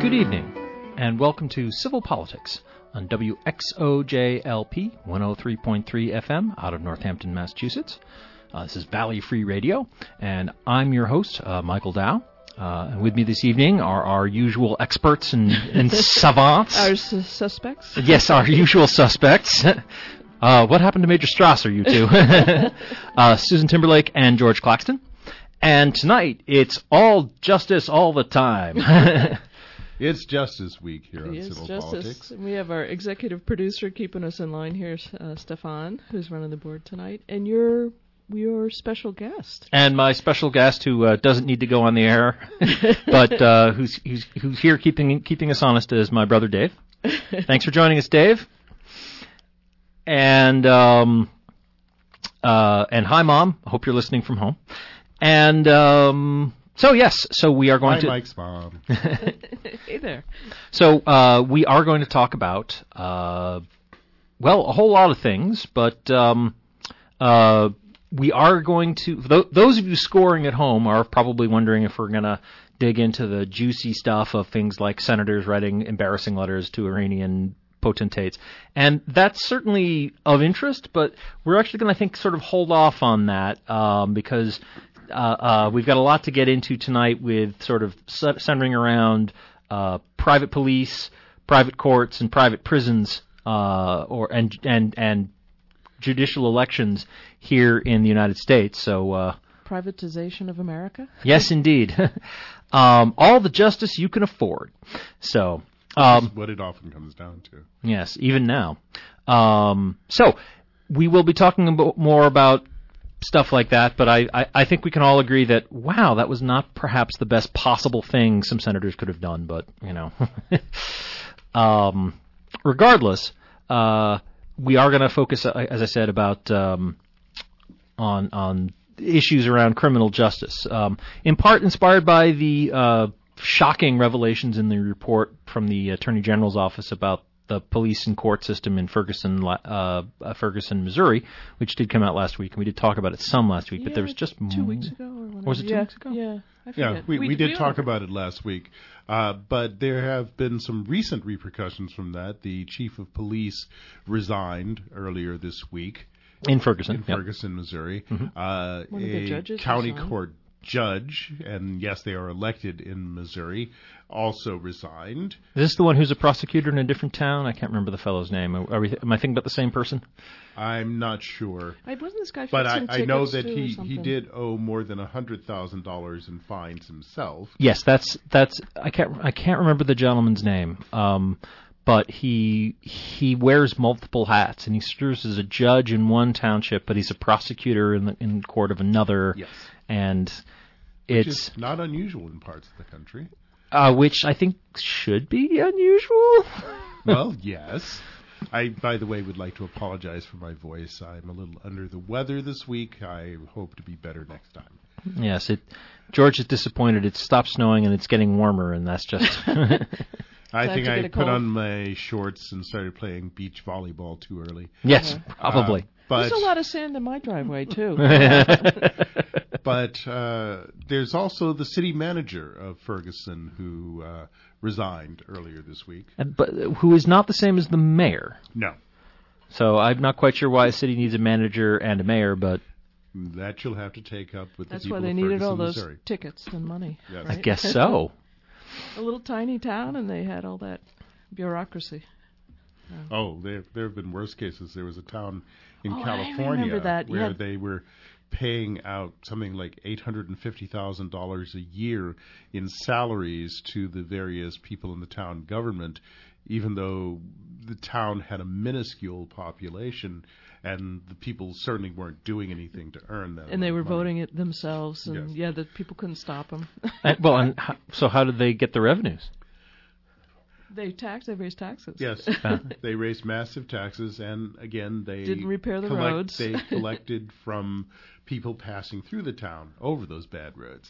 Good evening, and welcome to Civil Politics on WXOJLP 103.3 FM out of Northampton, Massachusetts. This is Valley Free Radio, and I'm your host, Michael Dow. And with me this evening are our usual experts and savants. Our suspects? Yes, our usual suspects. What happened to Major Strasser, you two? Susan Timberlake and George Claxton. And tonight, it's all justice all the time. It's Justice Week here on Civil Justice. Politics. We have our executive producer keeping us in line here, Stefan, who's running the board tonight. And you're your special guest. And my special guest, who doesn't need to go on the air, but who's here keeping us honest, is my brother Dave. Thanks for joining us, Dave. And hi, Mom. I hope you're listening from home. And so we are going to. Hi, Mike's mom. Hey there. So we are going to talk about a whole lot of things, but we are going to. Those of you scoring at home are probably wondering if we're going to dig into the juicy stuff of things like senators writing embarrassing letters to Iranian potentates, and that's certainly of interest. But we're actually going to, I think, sort of hold off on that because. We've got a lot to get into tonight with sort of centering around private police, private courts, and private prisons, and judicial elections here in the United States. So privatization of America? Yes, indeed. All the justice you can afford. So that's what it often comes down to. Yes, even now. So we will be talking more about stuff like that, but I think we can all agree that, wow, that was not perhaps the best possible thing some senators could have done, but, you know. Regardless, we are going to focus, as I said, about on issues around criminal justice, in part inspired by the shocking revelations in the report from the Attorney General's office about the police and court system in Ferguson, Missouri, which did come out last week, and we did talk about it some last week, but there was just 2 weeks ago or whatever. Was it 2 weeks ago? Yeah, I forget. Yeah, we did talk about it last week, but there have been some recent repercussions from that. The chief of police resigned earlier this week. In Ferguson. Missouri. Mm-hmm. One of the judges county resigned. Court judge, and yes, they are elected in Missouri, also resigned. Is this the one who's a prosecutor in a different town? I can't remember the fellow's name. Am I thinking about the same person? I'm not sure. Wasn't this guy but I know that he did owe more than $100,000 in fines himself. Yes, that's I can't remember the gentleman's name. But he wears multiple hats, and he serves as a judge in one township, but he's a prosecutor in court of another. Yes. And Which is not unusual in parts of the country. Which I think should be unusual. Well, yes. I, by the way, would like to apologize for my voice. I'm a little under the weather this week. I hope to be better next time. Yes, George is disappointed. It stopped snowing and it's getting warmer, and that's just... I think I put on my shorts and started playing beach volleyball too early. Yes, probably. There's a lot of sand in my driveway, too. But there's also the city manager of Ferguson who resigned earlier this week. But who is not the same as the mayor. No. So I'm not quite sure why a city needs a manager and a mayor, but... That you'll have to take up with the That's people why they of needed Ferguson, all those Missouri. tickets and money. Yes. Right? I guess so. A little tiny town, and they had all that bureaucracy. Oh, there have been worse cases. There was a town in I California remember that. where they were paying out something like $850,000 a year in salaries to the various people in the town government, even though the town had a minuscule population, and the people certainly weren't doing anything to earn that. And they were money. voting it themselves, and Yes. the people couldn't stop them. So how did they get the revenues? They raised taxes. Yes, they raised massive taxes, and again, they didn't repair the roads. They collected from people passing through the town over those bad roads.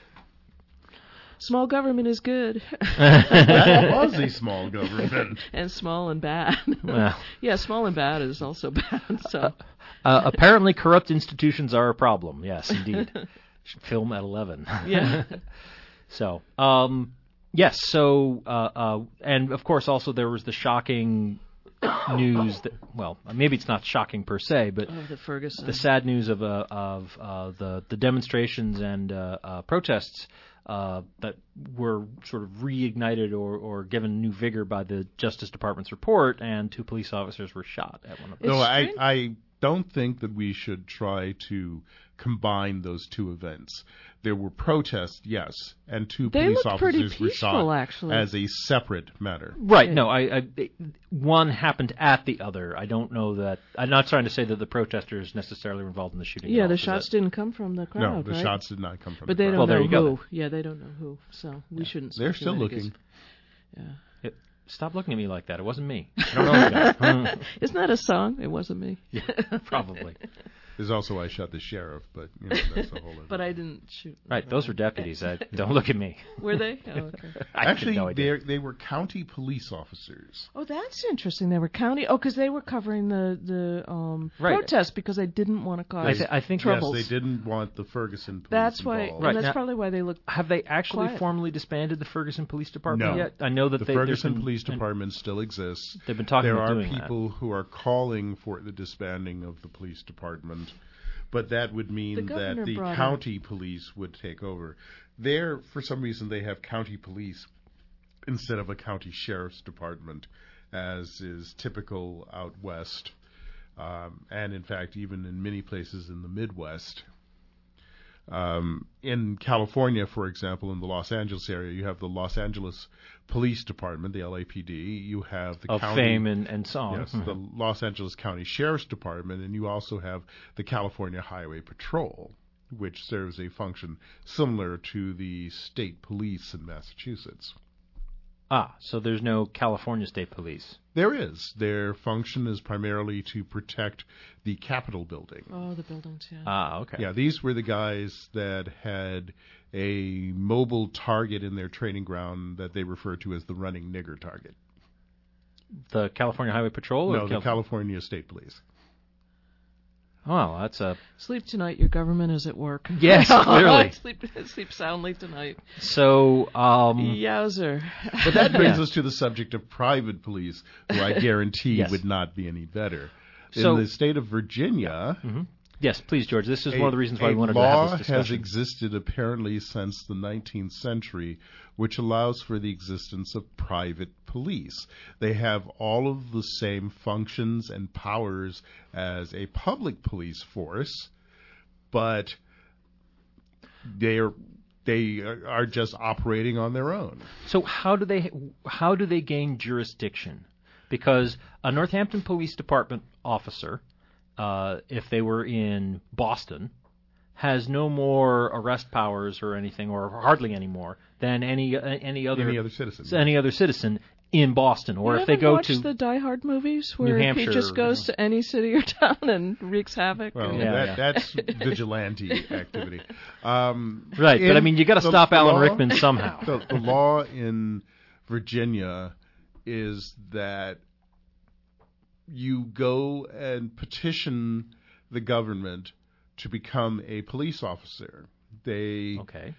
Small government is good. That was a small government. And small and bad. Well. Yeah, small and bad is also bad. So apparently corrupt institutions are a problem. Yes, indeed. Should film at 11. Yeah. So, Yes. So, and of course, also there was the shocking news that, well, maybe it's not shocking per se, but the Ferguson. the sad news of the demonstrations and protests that were sort of reignited or given new vigor by the Justice Department's report, and 2 police officers were shot at one of them. No, I don't think that we should try to combine those 2 events. There were protests, yes, and 2 They police looked pretty officers were peaceful, shot actually. as a separate matter. Right. No, one happened at the other. I don't know that. I'm not trying to say that the protesters necessarily were involved in the shooting. Yeah, at all, the so shots didn't come from the crowd, No, the right? shots did not come from But the they crowd. don't Well, there know you go, who. then. Yeah, they don't know who. So we shouldn't. They're still speculate, I looking. guess. Yeah. Stop looking at me like that. It wasn't me. I don't know the guy. Isn't that a song? It wasn't me. Yeah, probably. There's also I shot the sheriff, but that's a whole other. But I didn't shoot. Right, those were deputies. Don't look at me. Were they? Oh, okay. I had Actually, no idea. they were county police officers. Oh, that's interesting. They were county. Oh, because they were covering the Right. protest because they didn't want to cause I think troubles. Yes, they didn't want the Ferguson police That's why. involved. Right. And that's Now- probably why they look. Have they actually Quiet. formally disbanded the Ferguson Police Department No. yet? I know that The there's Ferguson been- Police Department still exists. They've been talking There about are doing people who are calling for the disbanding of the police department, but that would The mean that governor the brought county police would take over. There, for some reason, they have county police instead of a county sheriff's department, as is typical out west, and in fact, even in many places in the Midwest. In California, for example, in the Los Angeles area, you have the Los Angeles Police Department, the LAPD. You have the of county, fame and song. yes, the Los Angeles County Sheriff's Department, and you also have the California Highway Patrol, which serves a function similar to the state police in Massachusetts. So there's no California State Police. There is. Their function is primarily to protect the Capitol building. Oh, the buildings. Yeah. Okay. Yeah, these were the guys that had a mobile target in their training ground that they refer to as the running nigger target. The California Highway Patrol? No, the California State Police. Oh, that's a... Sleep tonight. Your government is at work. Yes, clearly. Sleep soundly tonight. So, Yowzer. But that brings us to the subject of private police, who I guarantee Yes. would not be any better. So- In the state of Virginia, yes, please, George. This is one of the reasons why a we wanted to law have this has discussion. existed apparently since the 19th century, which allows for the existence of private police. They have all of the same functions and powers as a public police force, but they are just operating on their own. So how do they gain jurisdiction? Because a Northampton Police Department officer, if they were in Boston, has no more arrest powers or anything, or hardly any more, than any other citizen in Boston. Or You if they haven't go watched to the Die Hard movies where he Hampshire, just goes to any city or town and wreaks havoc? Well, Yeah. that's vigilante activity. right, but I mean, you got to stop Alan Rickman somehow. The law in Virginia is that you go and petition the government to become a police officer. They Okay.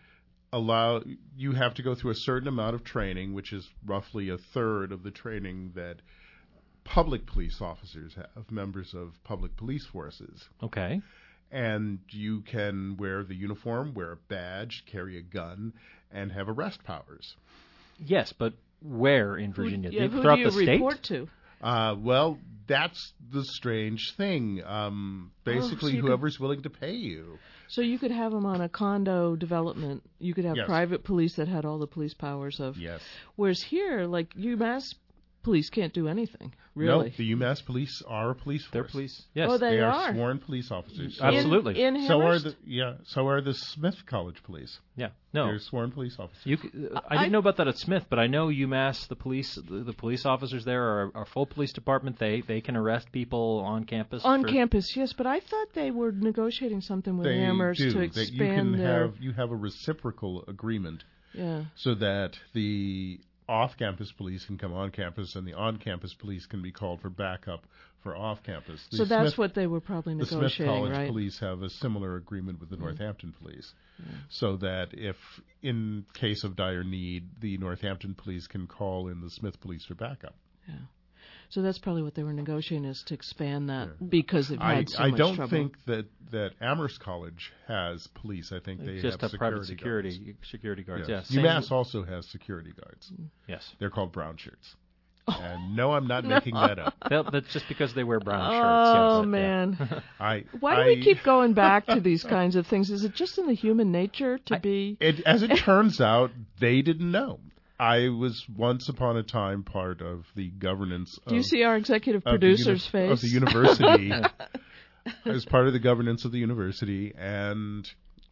you have to go through a certain amount of training, which is roughly a third of the training that public police officers have, members of public police forces. Okay. And you can wear the uniform, wear a badge, carry a gun, and have arrest powers. Yes, but where in Virginia? Who Throughout do you the state? report to? Well, that's the strange thing. Basically, so you whoever's willing to pay you. So you could have them on a condo development. You could have Yes. private police that had all the police powers of. Yes. Whereas here, like UMass police can't do anything, No, really. the UMass police are a police force. They're police. Yes. Oh, They are are. sworn police officers. Absolutely. In So are Amherst? the Smith College police. Yeah. No. They're sworn police officers. I didn't know about that at Smith, but I know UMass, the police officers there are full police department. They can arrest people on campus. On campus, yes, but I thought they were negotiating something with They Amherst do. to That you can expand their. have a reciprocal agreement Yeah. so that the off-campus police can come on campus and the on-campus police can be called for backup for off-campus. So that's what they were probably the Smith negotiating, College right? police have a similar agreement with the Northampton police, so that if, in case of dire need, the Northampton police can call in the Smith police for backup. Yeah. So that's probably what they were negotiating, is to expand that because they've had so I much don't trouble. think that Amherst College has police. I think they just have a private security security guards. guards. Yes. UMass also has security guards. Yes. They're called brown shirts. And no, I'm not making that up. That's just because they wear brown shirts. Oh, yes. man. Why Why do we keep going back to these kinds of things? Is it just in the human nature to be... As it turns out, they didn't know. I was once upon a time part of the governance Do you see our executive producer's face? of the university. I was part of the governance of the university, and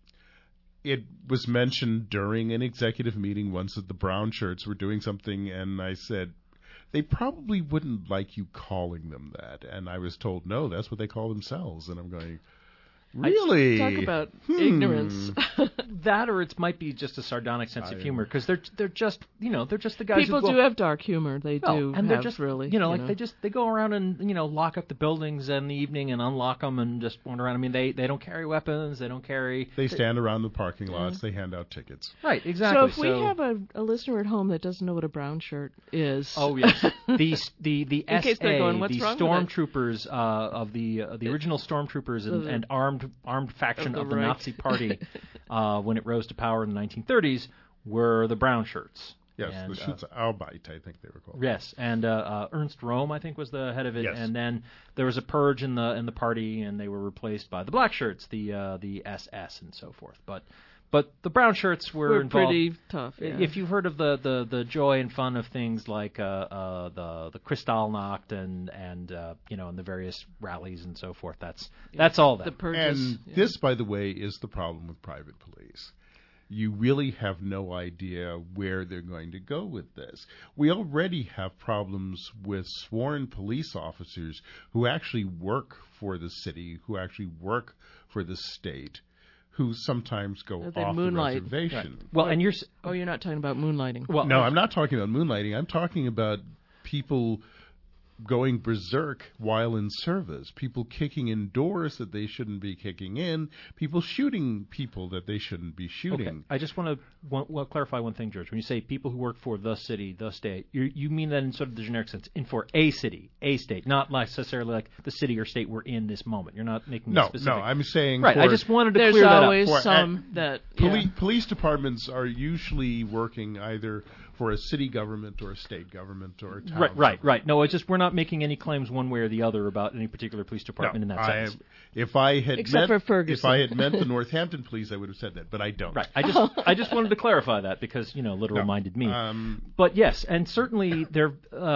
it was mentioned during an executive meeting once that the brown shirts were doing something, and I said, they probably wouldn't like you calling them that. And I was told, no, that's what they call themselves. And I'm going, really? Talk about ignorance. That, or it might be just a sardonic sense of humor, because they're just they're just the guys. People who do have dark humor. They do, and they're just really they go around and lock up the buildings in the evening and unlock them and just wander around. I mean, they don't carry weapons. They don't carry. They stand around the parking lots. They hand out tickets. Right, exactly. So if we have a listener at home that doesn't know what a brown shirt is, oh yes, the In case they're going, "What's the wrong with it?" stormtroopers of the original stormtroopers and armed faction of the Reich. Nazi Party when it rose to power in the 1930s were the brown shirts. Yes, and, the Schutzarbeit, I think they were called. Yes, and Ernst Röhm, I think, was the head of it. Yes. And then there was a purge in the party, and they were replaced by the black shirts, the SS, and so forth. But the brown shirts were involved. pretty tough. Yeah. If you've heard of the joy and fun of things like the Kristallnacht and the various rallies and so forth, that's all that. The purges. And this, by the way, is the problem with private police. You really have no idea where they're going to go with this. We already have problems with sworn police officers who actually work for the city, who actually work for the state, who sometimes go off the moonlight. reservation. Well, and you're not talking about moonlighting. well. No, I'm not talking about moonlighting. I'm talking about people going berserk while in service, people kicking in doors that they shouldn't be kicking in, people shooting people that they shouldn't be shooting. Okay. I just want to clarify one thing, George. When you say people who work for the city, the state, you mean that in sort of the generic sense, in for a city, a state, not necessarily like the city or state we're in this moment. You're not making it specific. No, I'm saying right. for, I just wanted to There's clear that up. always For- some that Police departments are usually working either for a city government or a state government or a town. Right. No, it's just we're not making any claims one way or the other about any particular police department in that sense. If I had Except for Ferguson. if I had meant the Northampton police, I would have said that, but I don't. Right. I just wanted to clarify that because literal-minded me. But yes, and certainly there's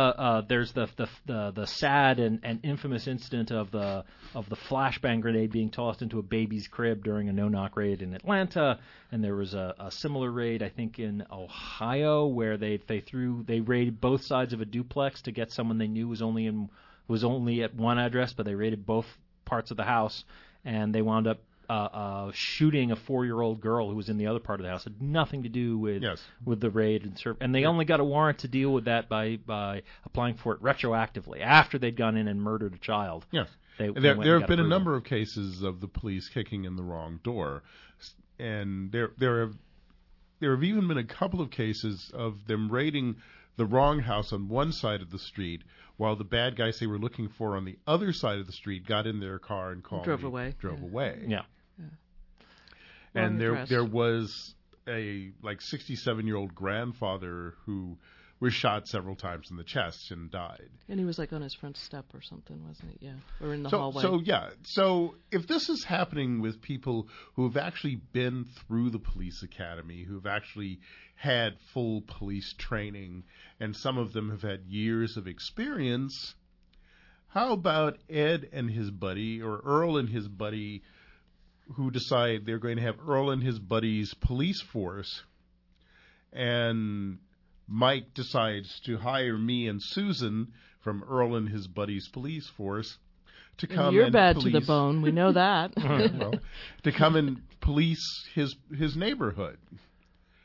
the sad and infamous incident of the flashbang grenade being tossed into a baby's crib during a no-knock raid in Atlanta, and there was a similar raid I think in Ohio where they raided both sides of a duplex to get someone they knew was only at one address, but they raided both parts of the house, and they wound up shooting a 4-year-old girl who was in the other part of the house. It had nothing to do with the raid, and they only got a warrant to deal with that by applying for it retroactively after they'd gone in and murdered a child. Yes. There have been a number of cases of the police kicking in the wrong door, and there have even been a couple of cases of them raiding the wrong house on one side of the street, while the bad guys they were looking for on the other side of the street got in their car and drove away. Yeah. And there was a 67-year-old grandfather who was shot several times in the chest and died. And he was on his front step or something, wasn't he? Yeah, or in the hallway. So if this is happening with people who have actually been through the police academy, who have actually had full police training, and some of them have had years of experience, how about Ed and his buddy, or Earl and his buddy, who decide they're going to have Earl and his buddy's police force, and Mike decides to hire me and Susan from Earl and his buddy's police force to come and you're bad police, to the bone. We know that. To come and police his neighborhood.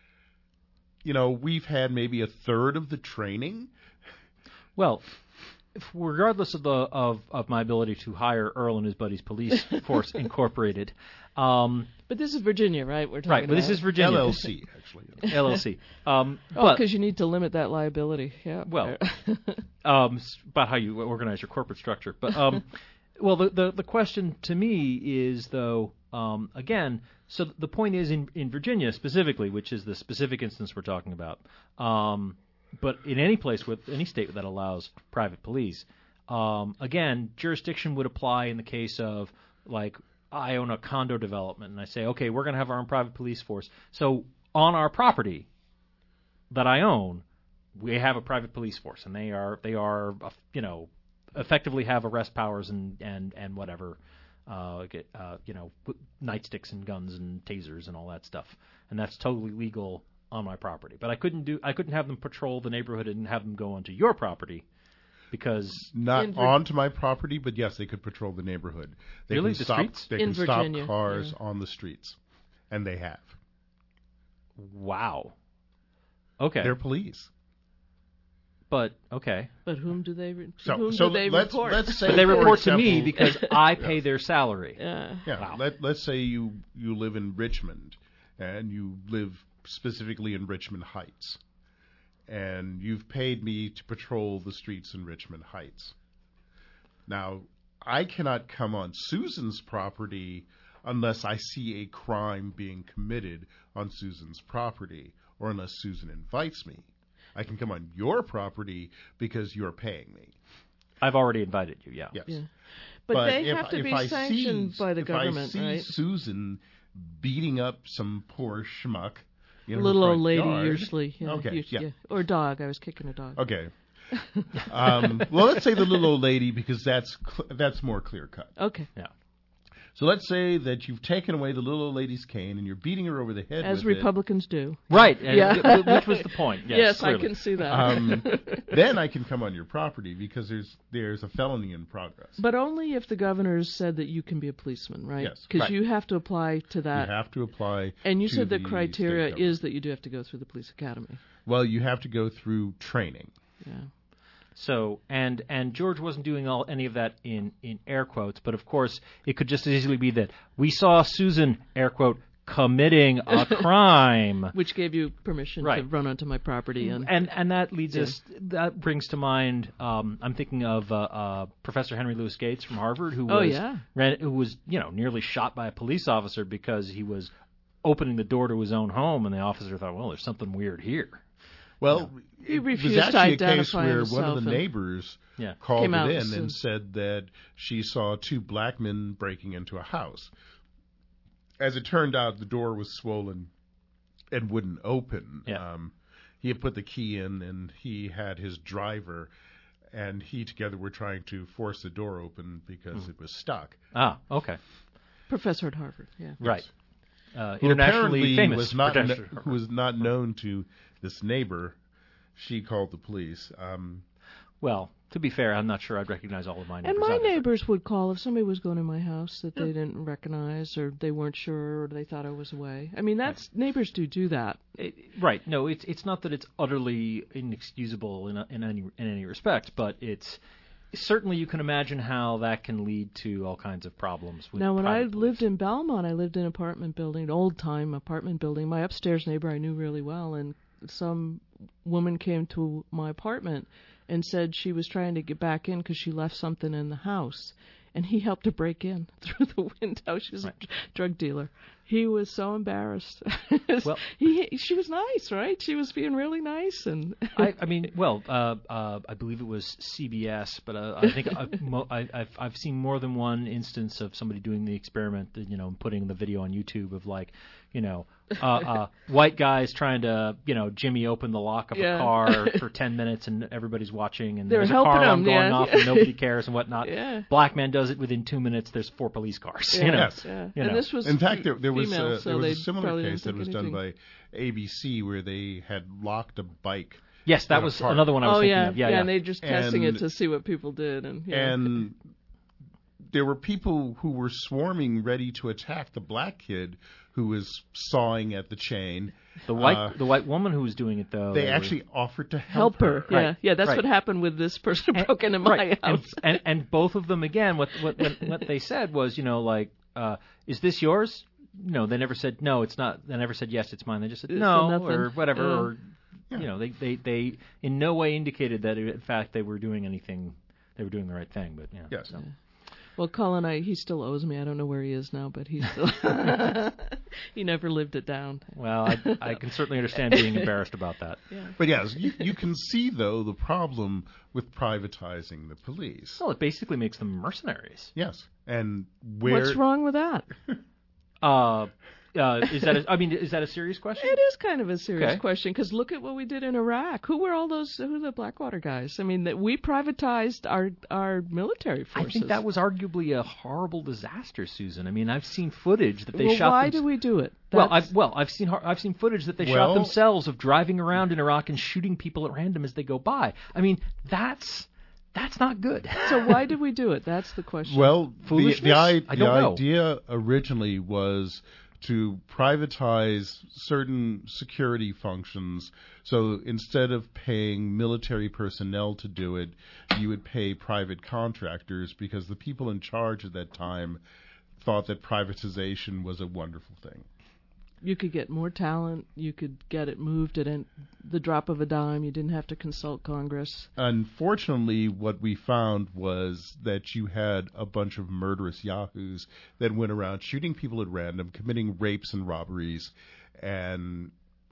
We've had maybe a third of the training. Well, regardless of my ability to hire Earl and his buddies Police Force Incorporated. But this is Virginia, right? We're talking Right, but this is Virginia. LLC, actually. LLC. Because you need to limit that liability. Yeah. Well, about how you organize your corporate structure. But well, the question to me is, though, again, so the point is in Virginia specifically, which is the specific instance we're talking about, but in any place with any state that allows private police, again, jurisdiction would apply in the case of, like, I own a condo development and I say, okay, we're going to have our own private police force. So on our property that I own, we have a private police force, and they are effectively have arrest powers and whatever, nightsticks and guns and tasers and all that stuff, and that's totally legal on my property. But I couldn't have them patrol the neighborhood and have them go onto your property. Because not onto my property, but yes, they could patrol the neighborhood. They really, can the stop, streets? They in can Virginia, stop cars on the streets, and they have. Wow. Okay. They're police. But okay. But whom do they report? Let's say they report example, to me because I pay their salary. Yeah. Wow. Let's say you live in Richmond, and you live specifically in Richmond Heights, and you've paid me to patrol the streets in Richmond Heights. Now, I cannot come on Susan's property unless I see a crime being committed on Susan's property, or unless Susan invites me. I can come on your property because you're paying me. I've already invited you, yeah. Yes. Yeah. But they have to be sanctioned by the government, right? right? If I see Susan beating up some poor schmuck in little her old lady, yard, usually. Yeah, okay, yeah. Or dog. I was kicking a dog. Okay. Well, let's say the little old lady, because that's more clear cut. Okay. Yeah. So let's say that you've taken away the little old lady's cane and you're beating her over the head As with Republicans do. Right. Yeah. Which was the point. Yes, I can see that. Then I can come on your property because there's a felony in progress. But only if the governor said that you can be a policeman, right? Yes. Because Right. you have to apply to that. You have to apply. And you to said the state criteria government. is that you do have to go through the police academy. Well, you have to go through training. Yeah. So and George wasn't doing any of that in air quotes, but of course it could just as easily be that we saw Susan, air quote, committing a crime, Which gave you permission to Right. run onto my property and that leads us. That brings to mind. I'm thinking of Professor Henry Louis Gates from Harvard, who was nearly shot by a police officer because he was opening the door to his own home, and the officer thought, well, there's something weird here. Well, He it was refused to actually a case identify where himself one of the and- neighbors Yeah. called Came out it in and and said that she saw two black men breaking into a house. As it turned out, the door was swollen and wouldn't open. Yeah. He had put the key in, and he had his driver, and he together were trying to force the door open because it was stuck. Ah, okay, professor at Harvard. Yeah. right. Who Internationally apparently famous was not professor. who was not known to this neighbor. She called the police. Well, to be fair, I'm not sure I'd recognize all of my neighbors. And my either. neighbors would call if somebody was going to my house that they didn't recognize, or they weren't sure, or they thought I was away. I mean, neighbors do that. Right. No, it's not that it's utterly inexcusable in any respect, but it's certainly you can imagine how that can lead to all kinds of problems. With Now, when I private lived police. in Belmont, I lived in an apartment building, an old-time apartment building. My upstairs neighbor I knew really well, and some woman came to my apartment and said she was trying to get back in because she left something in the house. And he helped her break in through the window. She was a drug dealer. He was so embarrassed. Well, she was nice, right? She was being really nice, and I believe it was CBS, but I think I've seen more than one instance of somebody doing the experiment, putting the video on YouTube of white guys trying to jimmy open the lock of a car for 10 minutes and everybody's watching and They're there's a helping car alarm them, going off and nobody cares and whatnot. Yeah. Black man does it within 2 minutes. There's 4 police cars. Yes. Yeah. You And know. this was In fact, there was female, so a they similar probably case that didn't was think done anything. by ABC where they had locked a bike. Yes, that in a was park. another one I was thinking of. Yeah, and they're just testing it And- to see what people did, and And there were people who were swarming, ready to attack the black kid who was sawing at the chain. The white woman who was doing it, though, they actually offered to help her. Yeah, yeah, that's what happened with this person who broke into my house. And both of them, again, what they said was, is this yours? No, they never said no, it's not. They never said yes, it's mine. They just said no or whatever. Or they in no way indicated that in fact they were doing anything. They were doing the right thing, but yes. So. Well, Colin, he still owes me. I don't know where he is now, but he's still he never lived it down. Well, I can certainly understand being embarrassed about that. Yeah. But yes, you can see though the problem with privatizing the police. Well, it basically makes them mercenaries. Yes, and where? What's wrong with that? Is that a serious question? It is kind of a serious question because look at what we did in Iraq. Who were the Blackwater guys? I mean, we privatized our military forces. I think that was arguably a horrible disaster, Susan. I mean, I've seen footage that they shot. Well, why do we do it? I've seen footage that they shot themselves of driving around in Iraq and shooting people at random as they go by. I mean, that's not good. So why did we do it? That's the question. Well, foolishness? the idea originally was to privatize certain security functions. So instead of paying military personnel to do it, you would pay private contractors because the people in charge at that time thought that privatization was a wonderful thing. You could get more talent. You could get it moved at the drop of a dime. You didn't have to consult Congress. Unfortunately, what we found was that you had a bunch of murderous yahoos that went around shooting people at random, committing rapes and robberies, and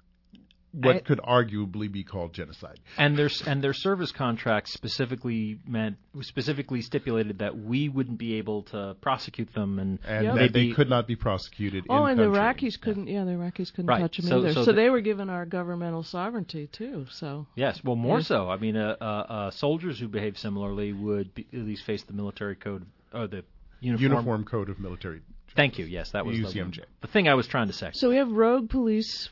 what could arguably be called genocide. And their service contracts specifically stipulated that we wouldn't be able to prosecute them, and that they could not be prosecuted. And the Iraqis couldn't. Yeah, the Iraqis couldn't touch them either. So they were given our governmental sovereignty too. So yes, well, more so. I mean, soldiers who behave similarly would at least face the military code or the uniform code of military. Thank you. Yes, that was UCMJ. The thing I was trying to say. So we have rogue police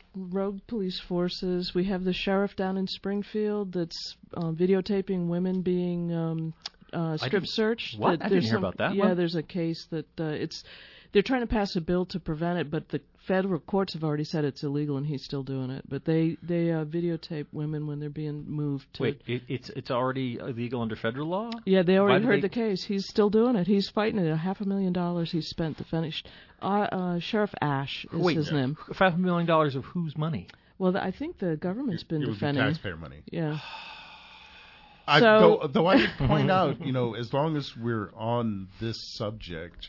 forces. We have the sheriff down in Springfield that's videotaping women being strip searched. What? I didn't hear about that. Yeah, there's a case that they're trying to pass a bill to prevent it, but the federal courts have already said it's illegal, and he's still doing it. But they videotape women when they're being moved. Wait, it's already illegal under federal law? Yeah, they already heard the case. He's still doing it. He's fighting it. $500,000 he's spent to finish. Sheriff Ash is his name. $500,000 of whose money? Well, I think the government's been defending. It would be taxpayer money. Yeah. Though I would point out, as long as we're on this subject,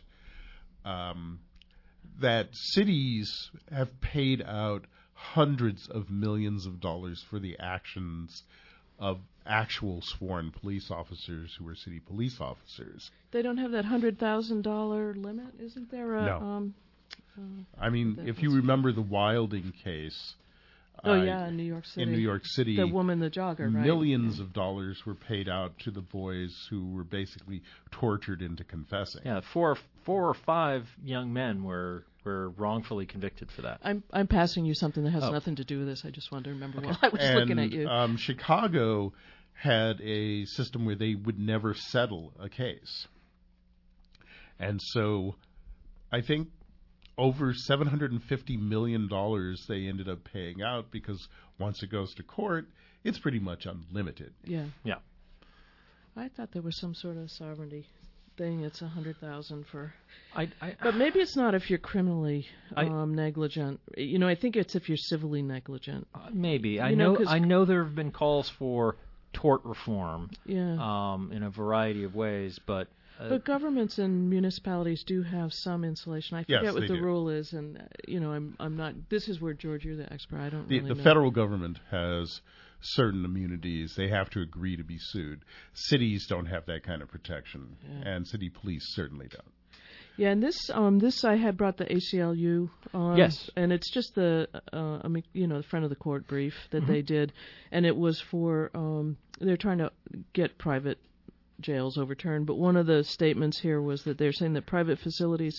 that cities have paid out hundreds of millions of dollars for the actions of actual sworn police officers who are city police officers. They don't have that $100,000 limit, isn't there? No. I mean, if you remember the Wilding case. In New York City. In New York City. The woman, the jogger, right? Millions of dollars were paid out to the boys who were basically tortured into confessing. Yeah, four or five young men were wrongfully convicted for that. I'm passing you something that has nothing to do with this. I just wanted to remember while I was looking at you. Chicago had a system where they would never settle a case. And so I think over $750 million they ended up paying out because once it goes to court, it's pretty much unlimited. Yeah. Yeah. I thought there was some sort of sovereignty thing. It's $100,000 for. But maybe it's not if you're criminally negligent. I think it's if you're civilly negligent. Maybe. I know there have been calls for tort reform. Yeah. In a variety of ways, but. But governments and municipalities do have some insulation. I forget what the rule is, and I'm not. This is where, George, you're the expert. I don't really know. The federal government has certain immunities. They have to agree to be sued. Cities don't have that kind of protection, and city police certainly don't. Yeah, and this I had brought the ACLU on. Yes, and it's just the front of the court brief that they did, and it was for they're trying to get private jails overturned, but one of the statements here was that they're saying that private facilities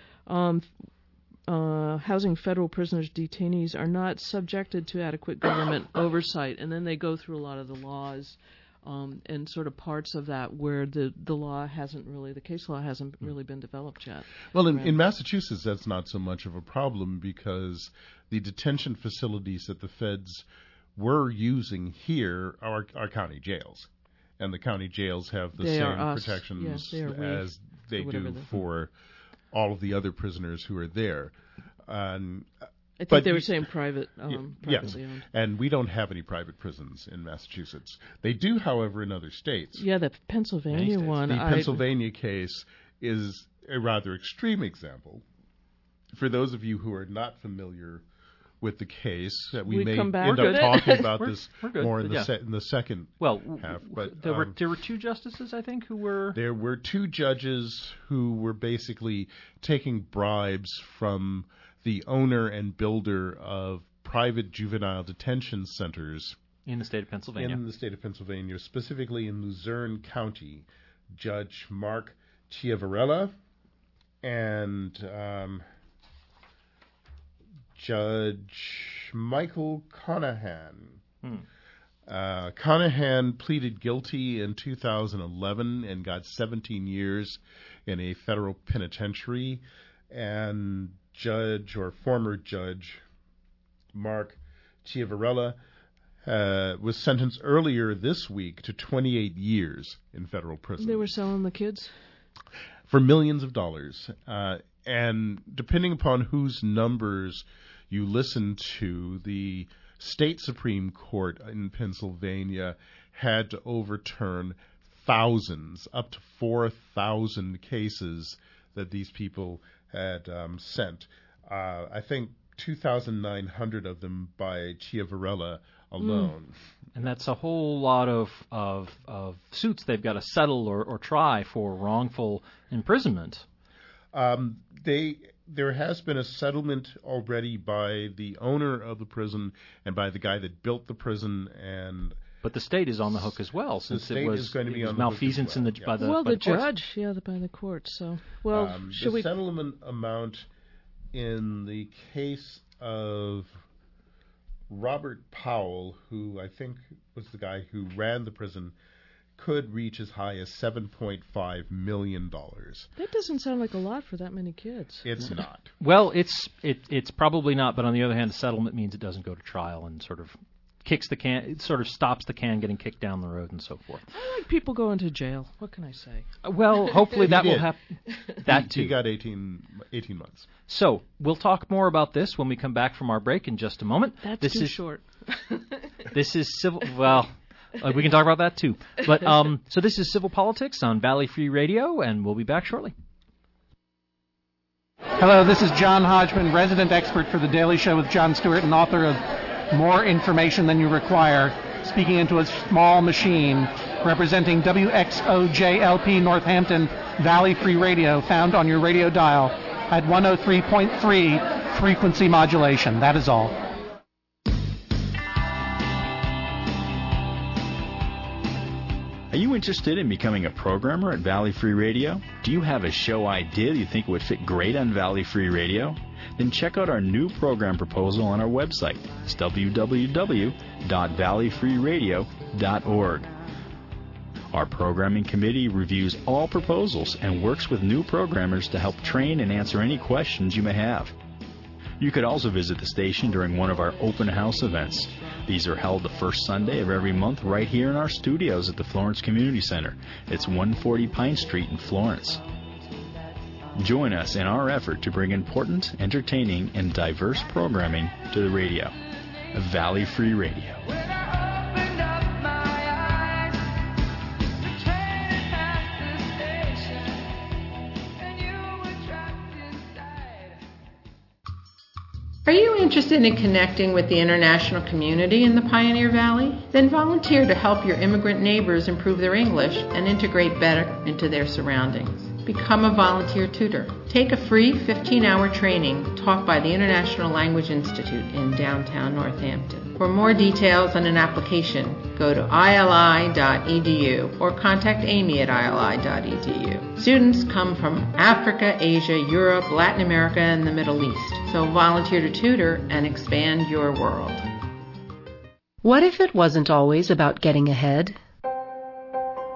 housing federal prisoners, detainees, are not subjected to adequate government oversight. And then they go through a lot of the laws and sort of parts of that where the law hasn't really, the case law hasn't really been developed yet. Well, in Massachusetts, that's not so much of a problem because the detention facilities that the feds were using here are county jails. And the county jails have the same protections as they do for all of the other prisoners who are there. I think they were saying privately owned. And we don't have any private prisons in Massachusetts. They do, however, in other states. Yeah, the Pennsylvania one. The Pennsylvania case is a rather extreme example. For those of you who are not familiar with the case, that we may end up talking about this more in the second half. But there were two justices, I think, who were... There were two judges who were basically taking bribes from the owner and builder of private juvenile detention centers in the state of Pennsylvania. Specifically in Luzerne County. Judge Mark Chiavarella and Judge Michael Conahan. Conahan pleaded guilty in 2011 and got 17 years in a federal penitentiary, and former Judge Mark Chiavarella was sentenced earlier this week to 28 years in federal prison. They were selling the kids? For millions of dollars. And depending upon whose numbers you listen to, the state Supreme Court in Pennsylvania had to overturn thousands, up to 4,000 cases that these people had sent. I think 2,900 of them by Chiavarella alone. And that's a whole lot of suits they've got to settle or try for wrongful imprisonment. There has been a settlement already by the owner of the prison and by the guy that built the prison, but the state is on the hook as well, since it was going to be malfeasance by the judge, by the court. So, the settlement amount in the case of Robert Powell, who I think was the guy who ran the prison, could reach as high as $7.5 million. That doesn't sound like a lot for that many kids. It's not. Well, it's probably not, but on the other hand, a settlement means it doesn't go to trial and sort of kicks the can, it sort of stops the can getting kicked down the road and so forth. I like people going to jail. What can I say? Well, hopefully that will happen. That too. He got 18 months. So we'll talk more about this when we come back from our break in just a moment. That's too short. This is civil. Well, we can talk about that too. But so this is Civil Politics on Valley Free Radio, and we'll be back shortly. Hello, this is John Hodgman, resident expert for The Daily Show with Jon Stewart and author of More Information Than You Require, speaking into a small machine, representing WXOJLP Northampton Valley Free Radio, found on your radio dial at 103.3 frequency modulation. That is all. Are you interested in becoming a programmer at Valley Free Radio? Do you have a show idea you think would fit great on Valley Free Radio? Then check out our new program proposal on our website. It's www.valleyfreeradio.org. Our programming committee reviews all proposals and works with new programmers to help train and answer any questions you may have. You could also visit the station during one of our open house events. These are held the first Sunday of every month right here in our studios at the Florence Community Center. It's 140 Pine Street in Florence. Join us in our effort to bring important, entertaining, and diverse programming to the radio. Valley Free Radio. Are you interested in connecting with the international community in the Pioneer Valley? Then volunteer to help your immigrant neighbors improve their English and integrate better into their surroundings. Become a volunteer tutor. Take a free 15-hour training taught by the International Language Institute in downtown Northampton. For more details on an application, go to ili.edu or contact Amy at ili.edu. Students come from Africa, Asia, Europe, Latin America, and the Middle East. So volunteer to tutor and expand your world. What if it wasn't always about getting ahead?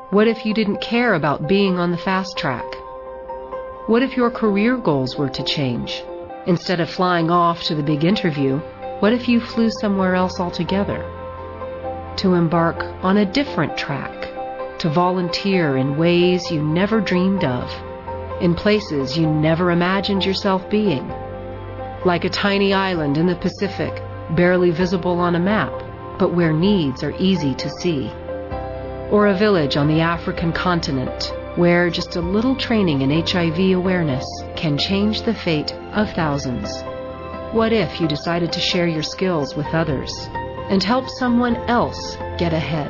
What if you didn't care about being on the fast track? What if your career goals were to change? Instead of flying off to the big interview, what if you flew somewhere else altogether? To embark on a different track, to volunteer in ways you never dreamed of, in places you never imagined yourself being. Like a tiny island in the Pacific, barely visible on a map, but where needs are easy to see. Or a village on the African continent, where just a little training in HIV awareness can change the fate of thousands. What if you decided to share your skills with others and help someone else get ahead?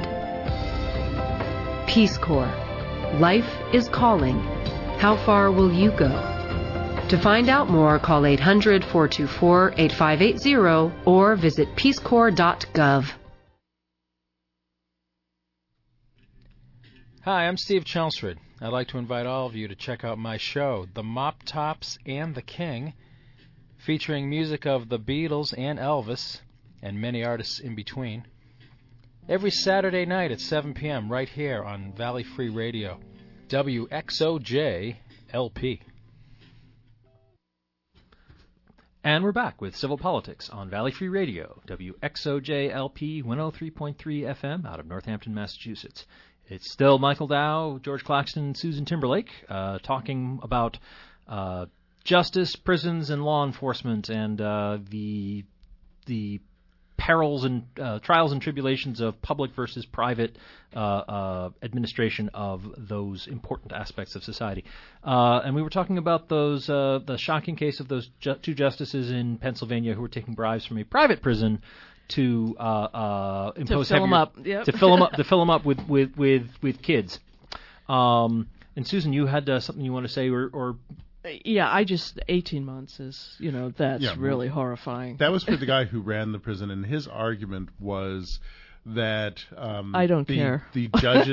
Peace Corps. Life is calling. How far will you go? To find out more, call 800-424-8580 or visit peacecorps.gov. Hi, I'm Steve Chelsford. I'd like to invite all of you to check out my show, The Mop Tops and the King, featuring music of the Beatles and Elvis, and many artists in between. Every Saturday night at 7 p.m. right here on Valley Free Radio, WXOJ LP. And we're back with Civil Politics on Valley Free Radio, WXOJ LP 103.3 FM out of Northampton, Massachusetts. It's still Michael Dow, George Claxton, Susan Timberlake, talking about justice, prisons, and law enforcement, and the perils and trials and tribulations of public versus private administration of those important aspects of society. And we were talking about those the shocking case of those two justices in Pennsylvania who were taking bribes from a private prison to impose fill them up, yep. to fill them up with kids. And Susan, you had something you want to say, or yeah, 18 months is, that's really horrifying. That was for the guy who ran the prison, and his argument was that I don't care. The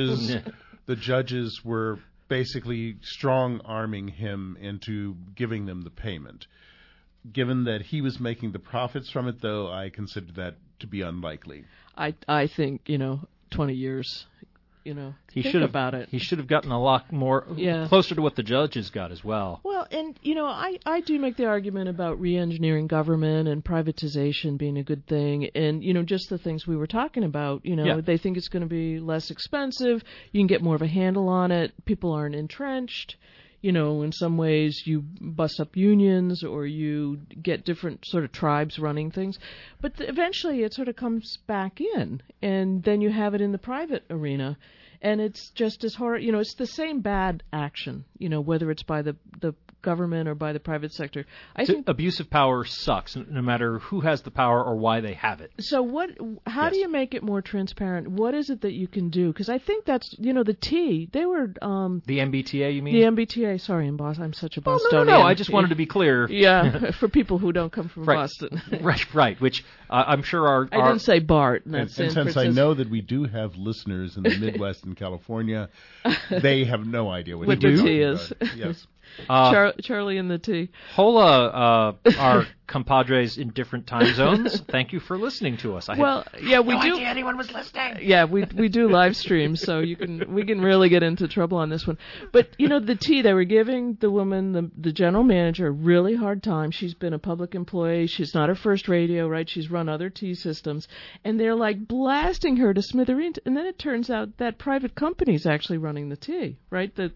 judges were basically strong-arming him into giving them the payment. Given that he was making the profits from it, though, I consider that to be unlikely. I think 20 years. He think should have about it. He should have gotten a lot more closer to what the judges got as well. Well, and I do make the argument about re-engineering government and privatization being a good thing, and just the things we were talking about. They think it's going to be less expensive. You can get more of a handle on it. People aren't entrenched. In some ways you bust up unions or you get different sort of tribes running things. But eventually it sort of comes back in, and then you have it in the private arena. And it's just as horrible. It's the same bad action, whether it's by the government or by the private sector. I think abuse of power sucks, no matter who has the power or why they have it. So how do you make it more transparent? What is it that you can do? Because I think that's, the T, they were... the MBTA, you mean? The MBTA, sorry, in Boston. I'm such a Bostonian. No, I just wanted to be clear. Yeah, for people who don't come from Boston. Right, which I'm sure are... I didn't say BART. And since I know that we do have listeners in the Midwest and California, they have no idea what the T is. Yes. Charlie and the T. Hola, our compadres in different time zones. Thank you for listening to us. We do. Idea anyone was listening. Yeah, we do live streams, so we can really get into trouble on this one. But the T, they were giving the woman, the general manager, a really hard time. She's been a public employee. She's not her first radio, right? She's run other T systems, and they're like blasting her to smithereens. And then it turns out that private company's actually running the T, right? The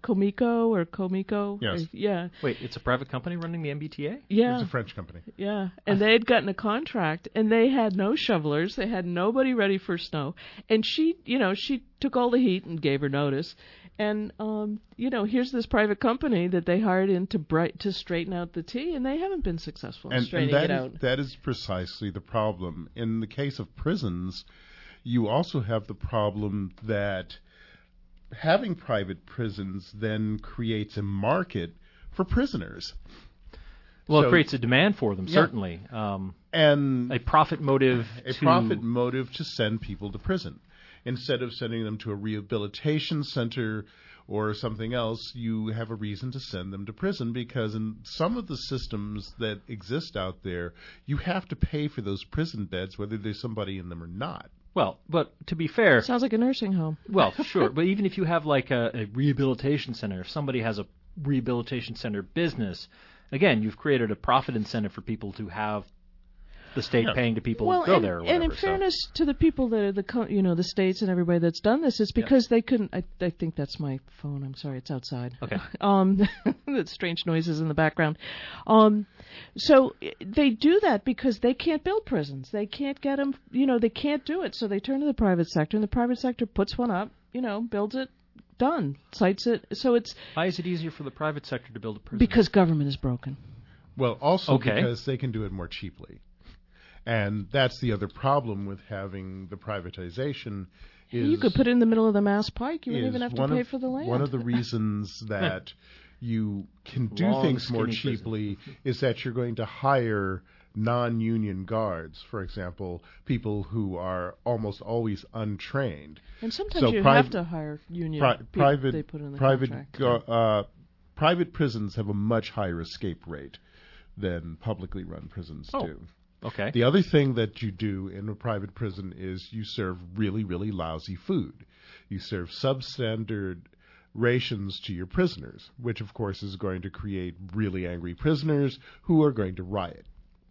Comico. Yes. Yeah. Wait, it's a private company running the MBTA? Yeah. It's a French company. Yeah. And they had gotten a contract, and they had no shovelers. They had nobody ready for snow. And she took all the heat and gave her notice. And, here's this private company that they hired in to straighten out the T, and they haven't been successful in straightening it out. That is precisely the problem. In the case of prisons, you also have the problem that having private prisons then creates a market for prisoners. Well, it creates a demand for them, certainly. And a profit motive to send people to prison. Instead of sending them to a rehabilitation center or something else, you have a reason to send them to prison, because in some of the systems that exist out there, you have to pay for those prison beds whether there's somebody in them or not. Well, but to be fair, Sounds like a nursing home. well, sure, but even if you have like a rehabilitation center, if somebody has a rehabilitation center business, again, you've created a profit incentive for people to have the state paying to people to go there or whatever. And in fairness to the people that are the states and everybody that's done this, it's because they couldn't. I think that's my phone. I'm sorry, it's outside. Okay. That strange noises in the background. So they do that because they can't build prisons. They can't get them. They can't do it. So they turn to the private sector, and the private sector puts one up. Builds it. Done. Cites it. So it's. Why is it easier for the private sector to build a prison? Because government is broken. Well, also because they can do it more cheaply. And that's the other problem with having the privatization. You could put it in the middle of the Mass Pike. You wouldn't even have to pay for the land. One of the reasons that you can do things more cheaply is that you're going to hire non-union guards, for example, people who are almost always untrained. And sometimes you have to hire union people they put in the contract. Private prisons have a much higher escape rate than publicly run prisons do. Okay. The other thing that you do in a private prison is you serve really, really lousy food. You serve substandard rations to your prisoners, which, of course, is going to create really angry prisoners who are going to riot.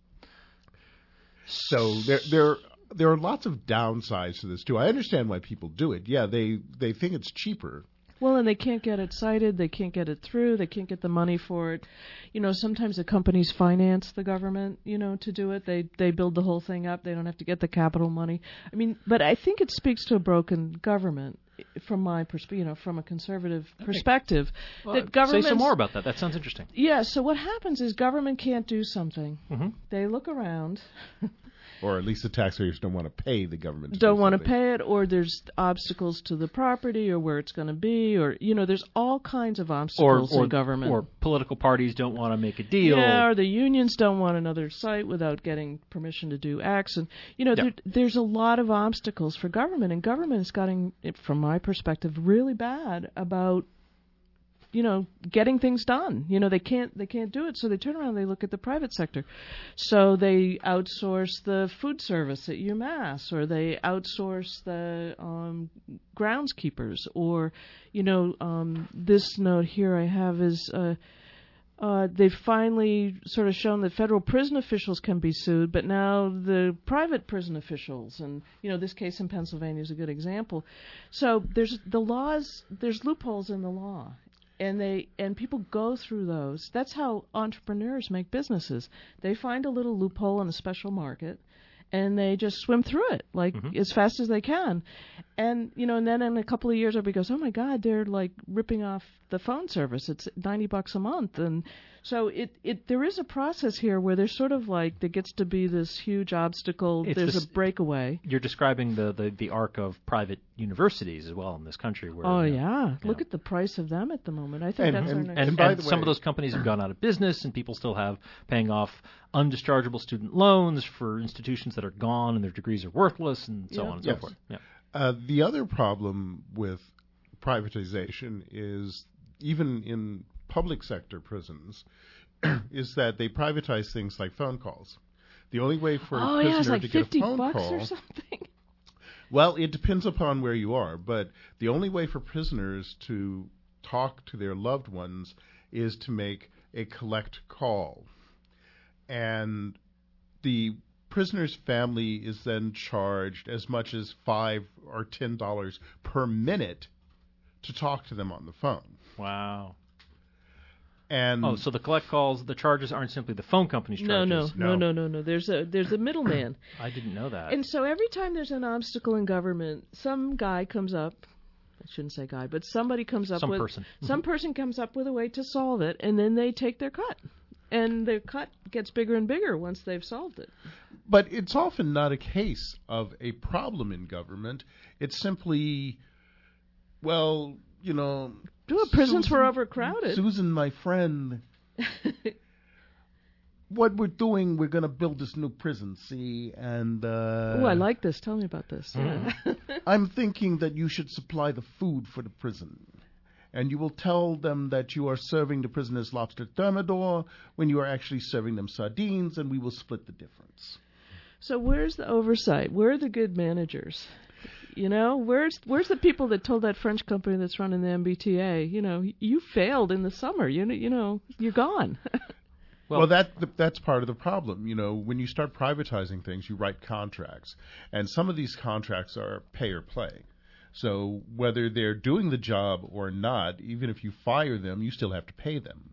So there are lots of downsides to this, too. I understand why people do it. Yeah, they think it's cheaper. Well, and they can't get it cited. They can't get it through. They can't get the money for it. Sometimes the companies finance the government, to do it. They build the whole thing up. They don't have to get the capital money. But I think it speaks to a broken government from my perspective, from a conservative perspective. That government. Say some more about that. That sounds interesting. Yeah. So what happens is government can't do something. Mm-hmm. They look around. Or at least the taxpayers don't want to pay the government. Don't want to pay it, or there's obstacles to the property, or where it's going to be, or there's all kinds of obstacles in government. Or political parties don't want to make a deal. Yeah, or the unions don't want another site without getting permission to do X, and there's a lot of obstacles for government, and government is getting, from my perspective, really bad about getting things done. They can't do it, so they turn around and they look at the private sector. So they outsource the food service at UMass, or they outsource the groundskeepers, or this note here I have is they've finally sort of shown that federal prison officials can be sued, but now the private prison officials, and this case in Pennsylvania is a good example. So there's loopholes in the law. And people go through those. That's how entrepreneurs make businesses. They find a little loophole in a special market, and they just swim through it as fast as they can. And and then in a couple of years, everybody goes, "Oh my God, they're like ripping off the phone service. It's $90 a month." And so there is a process here where there's sort of like there gets to be this huge obstacle. There's a breakaway. You're describing the arc of private universities as well in this country. Where, Look at the price of them at the moment. I think and by the way, some of those companies have gone out of business, and people still have paying off undischargeable student loans for institutions that are gone and their degrees are worthless, and so on and so forth. Yeah. The other problem with privatization is, even in public sector prisons, is that they privatize things like phone calls. The only way for a prisoner to get a phone call, or something. Well, it depends upon where you are, but the only way for prisoners to talk to their loved ones is to make a collect call. And the prisoner's family is then charged as much as $5 or $10 per minute to talk to them on the phone. Wow. And so the collect calls, the charges aren't simply the phone company's charges. No. There's a middleman. I didn't know that. And so every time there's an obstacle in government, some guy comes up. I shouldn't say guy, but somebody comes up with some person comes up with a way to solve it, and then they take their cut. And their cut gets bigger and bigger once they've solved it. But it's often not a case of a problem in government. It's simply, prisons were overcrowded. Susan, my friend, what we're doing, we're going to build this new prison, see? And I like this. Tell me about this. Mm-hmm. I'm thinking that you should supply the food for the prison. And you will tell them that you are serving the prisoners lobster thermidor when you are actually serving them sardines, and we will split the difference. So where's the oversight? Where are the good managers? You know, where's the people that told that French company that's running the MBTA, you know, you failed in the summer. You know, you're gone. Well, that's part of the problem. You know, when you start privatizing things, you write contracts, and some of these contracts are pay or play. So whether they're doing the job or not, even if you fire them, you still have to pay them.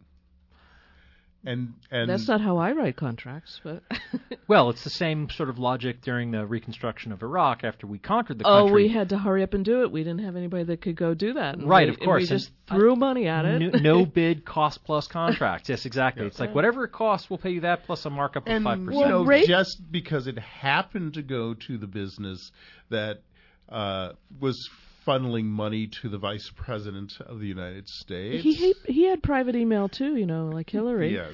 And that's not how I write contracts, but well, it's the same sort of logic during the reconstruction of Iraq after we conquered the country. Oh, we had to hurry up and do it. We didn't have anybody that could go do that. Right, of course. And we just threw money at it. No bid cost plus contracts. Yes, exactly. It's like whatever it costs, we'll pay you that plus a markup of 5%. You know, just because it happened to go to the business that was funneling money to the Vice President of the United States. He had private email too, you know, like Hillary. Yes.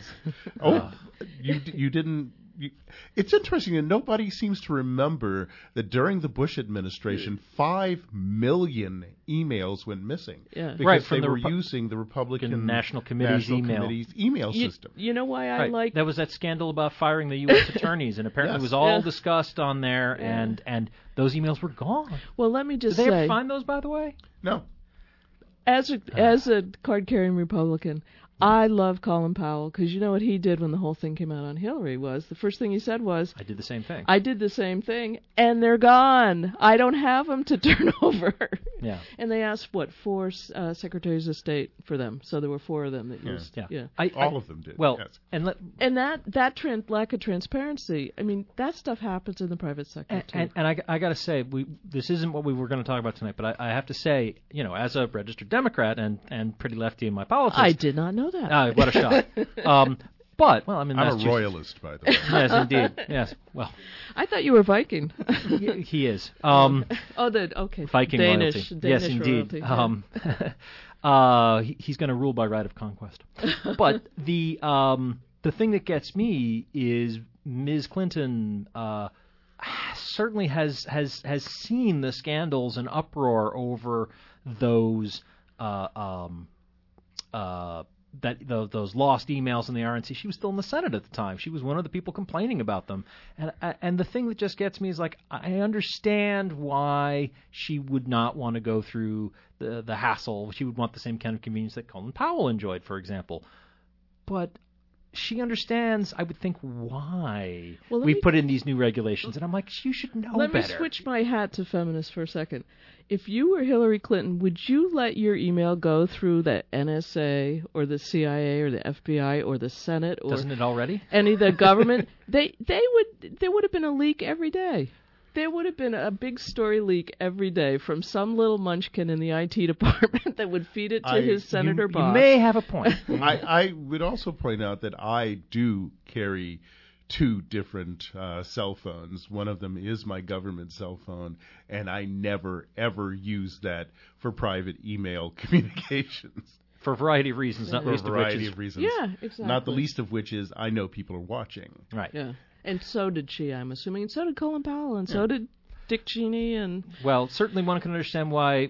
You didn't. It's interesting that nobody seems to remember that during the Bush administration, 5 million emails went missing. Yeah. Because they were using the Republican National Committee's email system. You know why I like... That was that scandal about firing the U.S. attorneys, and apparently it was all discussed on there, and those emails were gone. Well, let me just say... Did they ever find those, by the way? No. As a card-carrying Republican, I love Colin Powell, because you know what he did when the whole thing came out on Hillary was, the first thing he said was... I did the same thing. I did the same thing, and they're gone. I don't have them to turn over. Yeah. And they asked, 4 secretaries of state for them, so there were 4 of them that used... Yeah. All of them did. Well, yes. and that lack of transparency, I mean, that stuff happens in the private sector, too. And I got to say, this isn't what we were going to talk about tonight, but I have to say, you know, as a registered Democrat and pretty lefty in my politics... I did not know that. What a shock. But, well, I mean, I'm a royalist, by the way. Yes, indeed. Yes, well. I thought you were Viking. He is. Okay. Viking Danish royalty. Yes, indeed. Royalty, he's going to rule by right of conquest. But the thing that gets me is Ms. Clinton certainly has seen the scandals and uproar over those those lost emails in the RNC. She was still in the Senate at the time. She was one of the people complaining about them. And the thing that just gets me is, like, I understand why she would not want to go through the hassle. She would want the same kind of convenience that Colin Powell enjoyed, for example. But she understands, I would think, why we put in these new regulations. And I'm like, you should know better. Let me switch my hat to feminist for a second. If you were Hillary Clinton, would you let your email go through the NSA or the CIA or the FBI or the Senate or doesn't it already? Any of the government? There would have been a leak every day. There would have been a big story leak every day from some little munchkin in the IT department that would feed it to his senator boss. You may have a point. I would also point out that I do carry 2 different cell phones. One of them is my government cell phone, and I never, ever use that for private email communications. For a variety of reasons, not least of which is... For a variety of reasons. Yeah, exactly. Not the least of which is I know people are watching. Right. Yeah. And so did she, I'm assuming. And so did Colin Powell, and so did Dick Cheney. And well, certainly one can understand why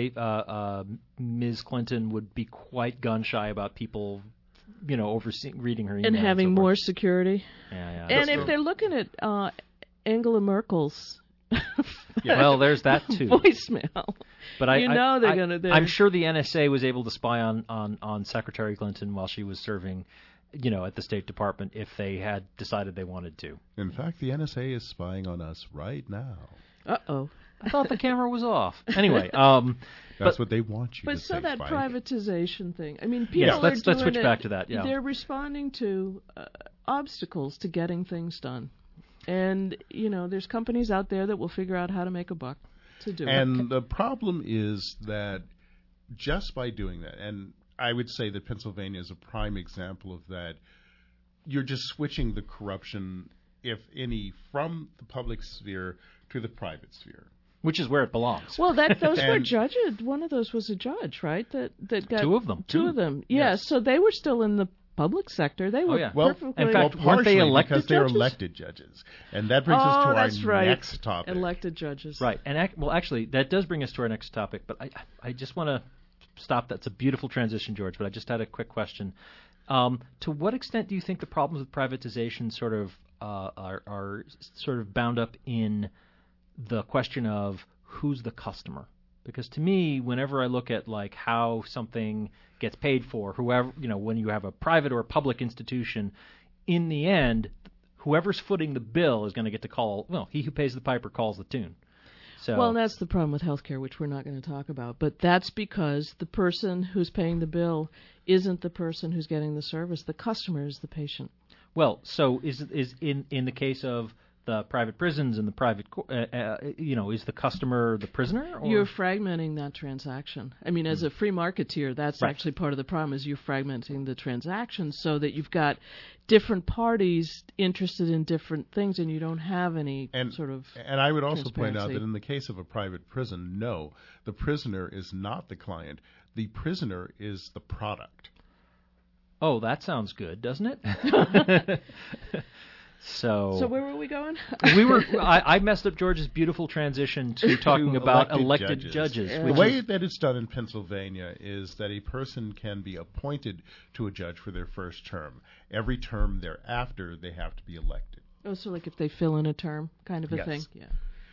Ms. Clinton would be quite gun-shy about people, you know, reading her email. And having more security. Yeah. And if they're looking at Angela Merkel's... Well, there's that, too. Voicemail. But they're going to... I'm sure the NSA was able to spy on Secretary Clinton while she was serving... you know, at the State Department if they had decided they wanted to. In fact, the NSA is spying on us right now. Uh-oh. I thought the camera was off. Anyway, that's what they want you to say. But so that privatization thing, I mean, people let's switch back to that. Yeah, they're responding to obstacles to getting things done, and you know, there's companies out there that will figure out how to make a buck to do it. And the problem is that just by doing that, and I would say that Pennsylvania is a prime example of that. You're just switching the corruption, if any, from the public sphere to the private sphere. Which is where it belongs. Well, those were judges. One of those was a judge, right? That got 2 of them. 2 of them. Yeah, yes. So they were still in the public sector. They were perfectly... in fact, weren't they elected because they're elected judges. And that brings us to our next topic. Elected judges. Right. And actually, that does bring us to our next topic. But I just want to stop. That's a beautiful transition, George. But I just had a quick question. To what extent do you think the problems with privatization sort of are sort of bound up in the question of who's the customer? Because to me, whenever I look at like how something gets paid for, whoever, when you have a private or a public institution, in the end, whoever's footing the bill is going to get to call. Well, he who pays the piper calls the tune. So, well, that's the problem with healthcare, which we're not going to talk about. But that's because the person who's paying the bill isn't the person who's getting the service. The customer is the patient. Well, so is in the case of the private prisons and the private, is the customer the prisoner? Or? You're fragmenting that transaction. I mean, as a free marketeer, that's Right. actually part of the problem is you're fragmenting the transaction so that you've got different parties interested in different things and you don't have any sort of And I would also point out transparency. that in the case of a private prison, no, the prisoner is not the client. The prisoner is the product. Oh, that sounds good, doesn't it? So where were we going? I messed up George's beautiful transition to talking about elected judges. The way that it's done in Pennsylvania is that a person can be appointed to a judge for their first term. Every term thereafter, they have to be elected. Oh, so like if they fill in a term kind of a Yes. thing? Yeah.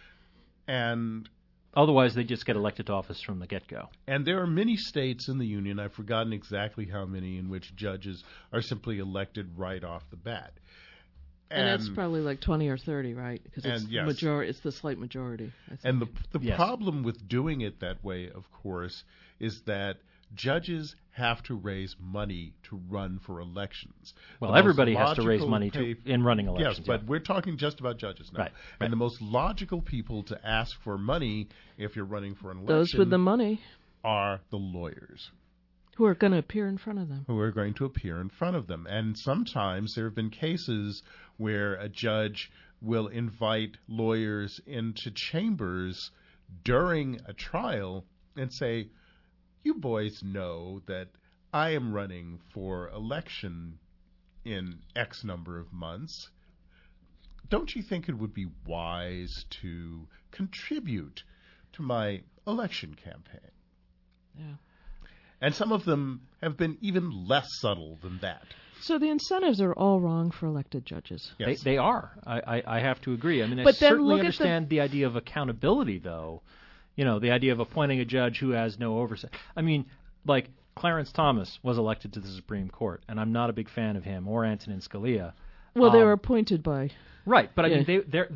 And otherwise, they just get elected to office from the get-go. And there are many states in the union, I've forgotten exactly how many, in which judges are simply elected right off the bat. And that's probably like 20 or 30, right? Because it's yes. majority. It's the slight majority. I think. And the Yes. problem with doing it that way, of course, is that judges have to raise money to run for elections. Well, The everybody most has to raise logical money in running elections. Yes, but we're talking just about judges now. Right. And the most logical people to ask for money if you're running for an election Those with the money are the lawyers. who are going to appear in front of them. Who are going to appear in front of them. And sometimes there have been cases where a judge will invite lawyers into chambers during a trial and say, you boys know that I am running for election in X number of months. Don't you think it would be wise to contribute to my election campaign? Yeah. And some of them have been even less subtle than that. So the incentives are all wrong for elected judges. Yes. They are. I have to agree. I mean, I But then certainly look at understand the idea of accountability, though. The idea of appointing a judge who has no oversight. I mean, like Clarence Thomas was elected to the Supreme Court, and I'm not a big fan of him or Antonin Scalia. Well, they were appointed by. Right, but Yeah. I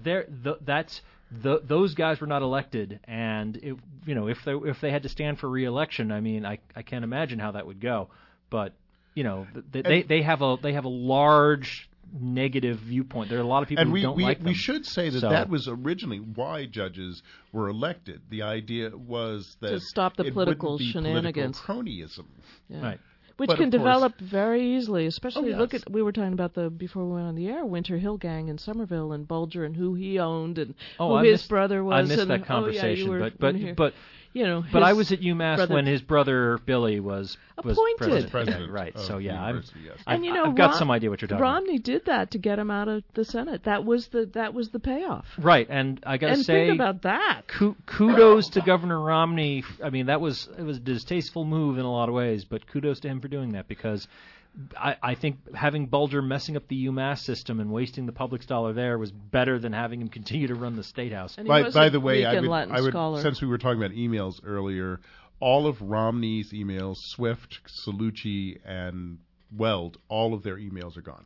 mean, those guys were not elected, and if they had to stand for re-election, I mean, I can't imagine how that would go. But they have a large negative viewpoint. There are a lot of people who don't like them. We should say that was originally why judges were elected. The idea was that To stop the it political wouldn't be shenanigans. political cronyism. Yeah. Right. Which But can of course- develop very easily, especially Oh, look yes. at, we were talking about before we went on the air, Winter Hill Gang in Somerville and Bulger and who he owned and who his brother was. I missed and, that conversation, you were but here. But I was at UMass brother- when his brother Billy was Appointed. president. Right. of So the yeah, university, yes. And I've got some idea what you're talking about. Romney did that to get him out of the Senate. That was the payoff. Right, and I got to And say, think about that. kudos to Governor Romney. I mean, it was a distasteful move in a lot of ways, but kudos to him for doing that because I think having Bulger messing up the UMass system and wasting the public's dollar there was better than having him continue to run the State House. And he was By a the way, Greek and Latin I would scholar. since we were talking about emails earlier, all of Romney's emails, Swift, Salucci, and Weld, all of their emails are gone.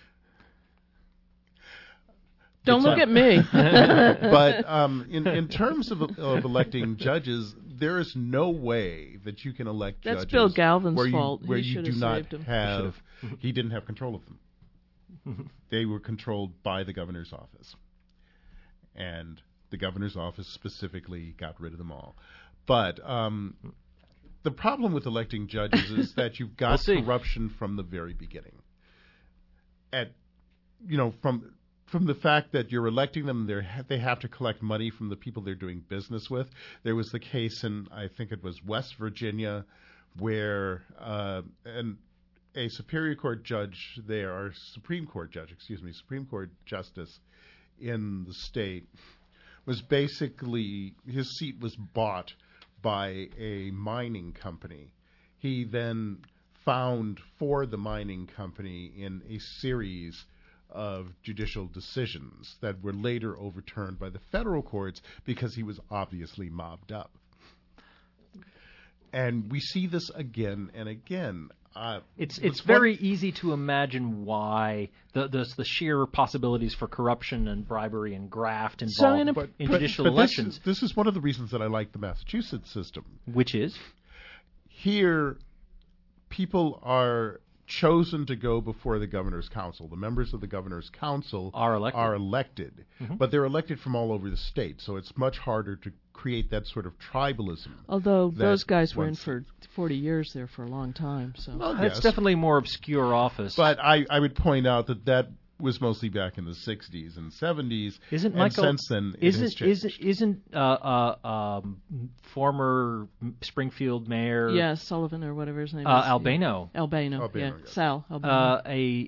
Don't look at me. But in terms of electing judges, there is no way that you can elect That's judges Bill Galvin's where fault. Where He you should do have not saved him. have, he didn't have control of them. They were controlled by the governor's office, and the governor's office specifically got rid of them all. But the problem with electing judges is that you've got We'll see. corruption from the very beginning. From the fact that you're electing them, they have to collect money from the people they're doing business with. There was the case in, I think it was West Virginia, where a Superior Court judge there, or Supreme Court justice in the state, was basically, his seat was bought by a mining company. He then found for the mining company in a series of judicial decisions that were later overturned by the federal courts because he was obviously mobbed up. And we see this again and again. It's very easy to imagine why the sheer possibilities for corruption and bribery and graft involved in judicial elections. This is one of the reasons that I like the Massachusetts system. Which is? Here, people are chosen to go before the governor's council. The members of the governor's council are elected. Mm-hmm. But they're elected from all over the state, so it's much harder to create that sort of tribalism. Although those guys were in for 40 years there for a long time. So that's definitely a more obscure office. But I would point out that was mostly back in the 60s and 70s. Isn't and Michael, since then it has changed. Isn't former Springfield mayor Sullivan or whatever his name is Albano, yeah. Sal Albano.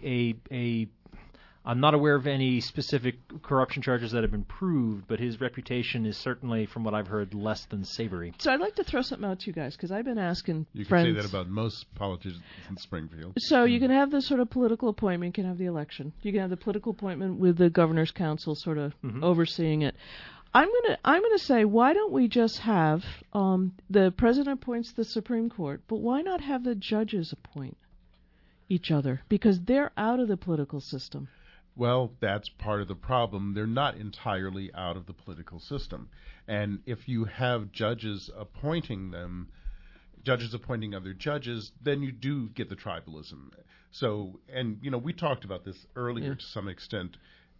I'm not aware of any specific corruption charges that have been proved, but his reputation is certainly, from what I've heard, less than savory. So I'd like to throw something out to you guys, because I've been asking You friends. can say that about most politicians in Springfield. So you can have this sort of political appointment, you can have the election. You can have the political appointment with the governor's council sort of overseeing it. I'm gonna say, why don't we just have the president appoints the Supreme Court, but why not have the judges appoint each other? Because they're out of the political system. Well, that's part of the problem. They're not entirely out of the political system. And if you have judges appointing other judges, then you do get the tribalism. So, and, we talked about this earlier to some extent.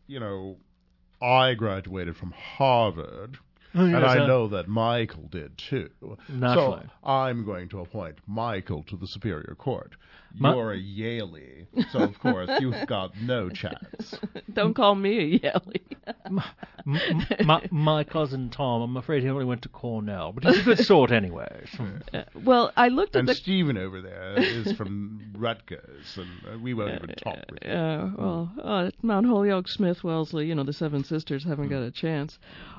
I graduated from Harvard, and I know that Michael did too. Naturally. So I'm going to appoint Michael to the Superior Court. You're a Yalie, so of course you've got no chance. Don't call me a Yalie. My cousin Tom, I'm afraid he only went to Cornell, but he's a good sort anyway. Well, I looked at and Stephen over there is from Rutgers, and we won't even talk with him. Mount Holyoke, Smith, Wellesley, the Seven Sisters haven't got a chance.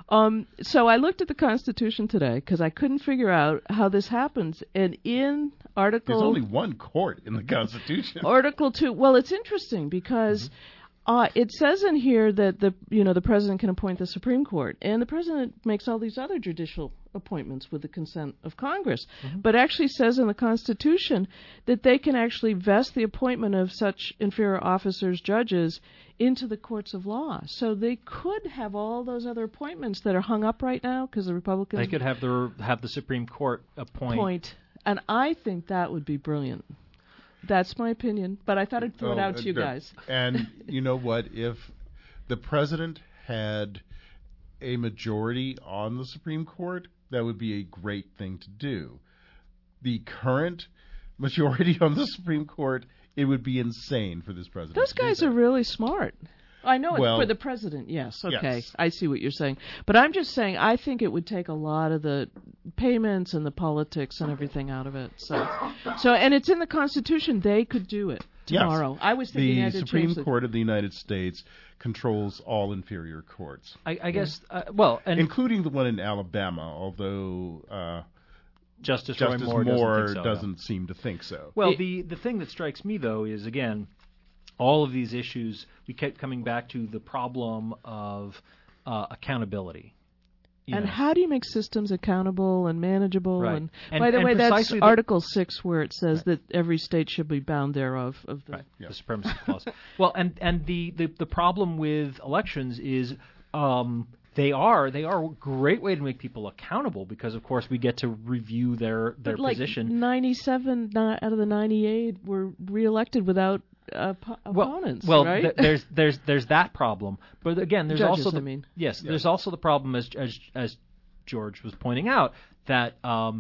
So I looked at the Constitution today because I couldn't figure out how this happens. And in Article... There's only one court in the Constitution. Article 2. Well, it's interesting because it says in here that the president can appoint the Supreme Court. And the president makes all these other judicial appointments with the consent of Congress. But actually says in the Constitution that they can actually vest the appointment of such inferior officers, judges, into the courts of law. So they could have all those other appointments that are hung up right now because the Republicans... They could have the Supreme Court appoint. And I think that would be brilliant. That's my opinion. But I thought I'd throw it out to you guys. And you know what? If the president had a majority on the Supreme Court, that would be a great thing to do. The current majority on the Supreme Court, it would be insane for this president. Those guys are really smart. I know it's for the president, yes. Okay, yes. I see what you're saying. But I'm just saying I think it would take a lot of the payments and the politics and everything out of it. So and it's in the Constitution. They could do it tomorrow. Yes. I was thinking the Supreme Court of the United States controls all inferior courts. I guess, including the one in Alabama, although... Justice Roy Moore doesn't seem to think so. Well, the thing that strikes me, though, is, again, all of these issues, we kept coming back to the problem of accountability. And how do you make systems accountable and manageable? Right. And by the way, that's Article 6 where it says that every state should be bound thereof of the, the Supremacy Clause. Well, and the problem with elections is they are a great way to make people accountable because, of course, we get to review their position. 97 out of the 98 were reelected without opponents. Well, right? there's that problem, but again, there's Judges, also there's also the problem as George was pointing out that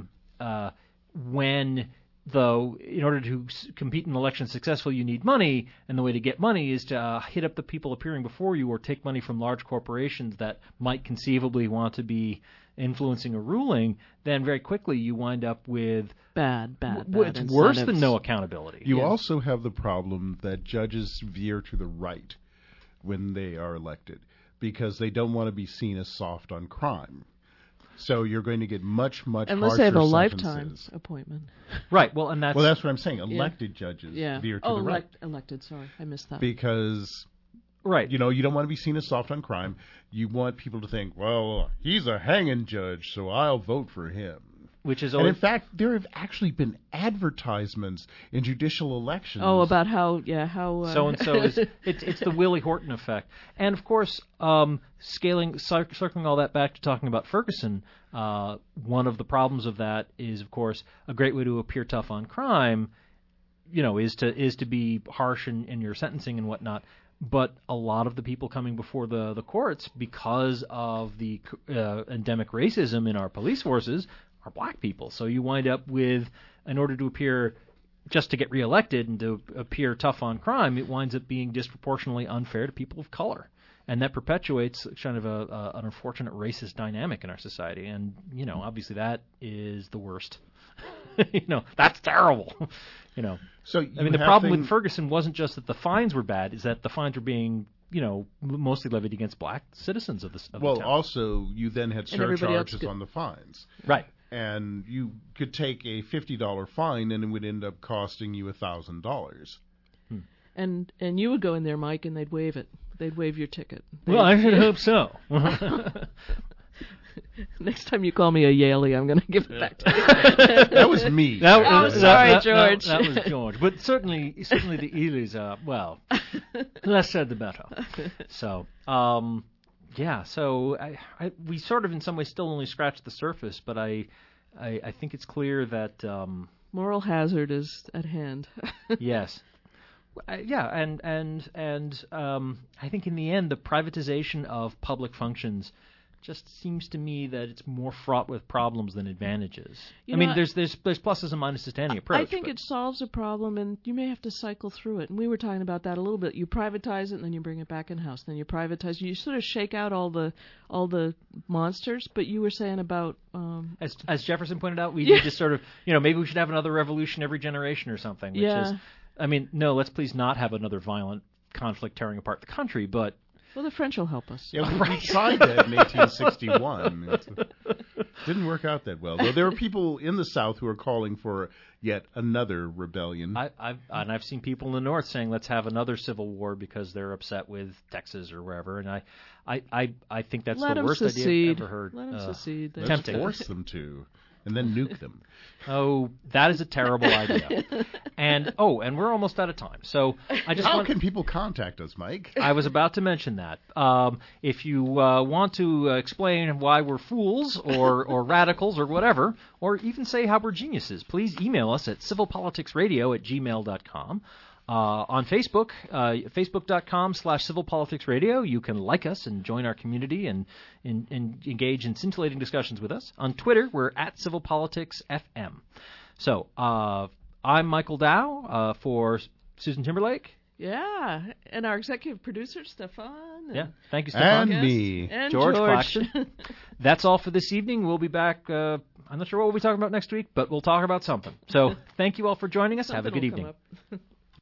when in order to compete in an election successfully, you need money, and the way to get money is to hit up the people appearing before you or take money from large corporations that might conceivably want to be influencing a ruling, then very quickly you wind up with bad it's worse than no accountability. You also have the problem that judges veer to the right when they are elected because they don't want to be seen as soft on crime. So you're going to get much unless they have a harsher lifetime sentences. appointment. Right. Well, and that's what I'm saying. Elected judges Yeah. veer to the right. Elected. Sorry, I missed that. Because right. you don't want to be seen as soft on crime. You want people to think, well, he's a hanging judge, so I'll vote for him. Which is And always, in fact, there have actually been advertisements in judicial elections. Oh, about how so and so is it's the Willie Horton effect, and of course, circling all that back to talking about Ferguson. One of the problems of that is, of course, a great way to appear tough on crime, is to be harsh in your sentencing and whatnot. But a lot of the people coming before the courts, because of the endemic racism in our police forces, are black people. So you wind up with, in order to appear, just to get reelected and to appear tough on crime, it winds up being disproportionately unfair to people of color. And that perpetuates kind of an unfortunate racist dynamic in our society. And, obviously that is the worst. That's terrible. So the problem with Ferguson wasn't just that the fines were bad, is that the fines were being, mostly levied against black citizens of the town. Well, also, you then had surcharges on the fines. Right. And you could take a $50 fine and it would end up costing you $1,000. And you would go in there, Mike, and they'd waive it. They'd waive your ticket. Well, I should hope so. Next time you call me a Yaley, I'm going to give it back to you. That was me. Sorry, George. That was George. But certainly the Ely's are, less said the better. So, so we sort of in some ways still only scratched the surface, but I think it's clear that moral hazard is at hand. Yes. And I think in the end the privatization of public functions just seems to me that it's more fraught with problems than advantages. There's pluses and minuses to any approach. I think it solves a problem, and you may have to cycle through it. And we were talking about that a little bit. You privatize it, and then you bring it back in house. Then you privatize. You sort of shake out all the monsters. But you were saying about as Jefferson pointed out, we need to sort of maybe we should have another revolution every generation or something. Which is, no, let's please not have another violent conflict tearing apart the country, but. Well, the French will help us. Yeah, we tried that in 1861. Didn't work out that well. Though there were people in the South who are calling for yet another rebellion. I've seen people in the North saying let's have another civil war because they're upset with Texas or wherever. And I think that's the worst idea I've ever heard. Let them secede. Let's force them to. And then nuke them. Oh, that is a terrible idea. And we're almost out of time. So how can people contact us, Mike? I was about to mention that. If you want to explain why we're fools or radicals or whatever, or even say how we're geniuses, please email us at civilpoliticsradio@gmail.com. On Facebook, facebook.com/civilpoliticsradio, you can like us and join our community and engage in scintillating discussions with us. On Twitter, we're at civilpoliticsfm. So, I'm Michael Dow for Susan Timberlake. Yeah, and our executive producer, Stefan. Yeah, thank you, Stefan. And me. And George Claxton. That's all for this evening. We'll be back. I'm not sure what we'll be talking about next week, but we'll talk about something. So thank you all for joining us. Have a good evening.